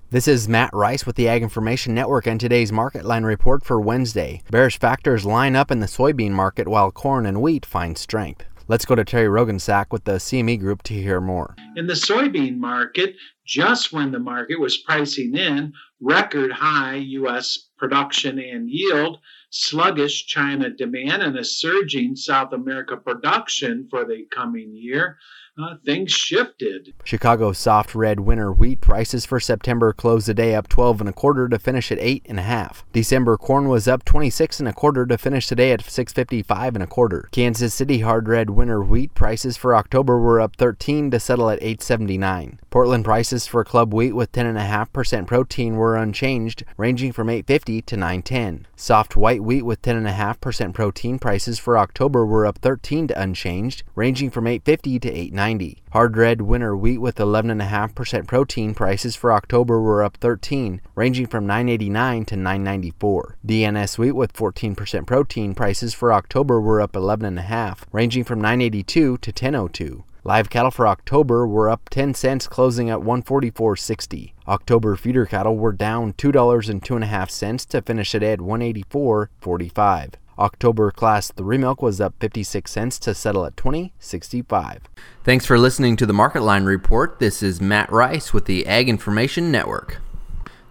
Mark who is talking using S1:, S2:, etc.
S1: This is Matt Rice with the Ag Information Network and today's Market Line Report for Wednesday. Bearish factors line up in the soybean market while corn and wheat find strength. Let's go to Terry Rogensack with the CME Group to hear more.
S2: In the soybean market, just when the market was pricing in record high U.S. production and yield, sluggish China demand, and a surging South America production for the coming year, things shifted.
S1: Chicago soft red winter wheat prices for September closed the day up 12 1/4 to finish at 8 1/2. December corn was up 26 1/4 to finish today at 655 1/4. Kansas City hard red winter wheat prices for October were up 13 to settle at 879. Portland prices for club wheat with 10.5% protein were unchanged, ranging from 850 to 910. Soft white wheat with 10.5% protein prices for October were up 13 to unchanged, ranging from 850 to 890. Hard red winter wheat with 11.5% protein prices for October were up 13, ranging from 989 to 994. DNS wheat with 14% protein prices for October were up 11.5, ranging from 982 to 1002. Live cattle for October were up 10 cents, closing at $144.60. October feeder cattle were down $2.02 to finish today at $184.45. October Class 3 milk was up 56 cents to settle at $20.65. Thanks for listening to the Market Line Report. This is Matt Rice with the Ag Information Network.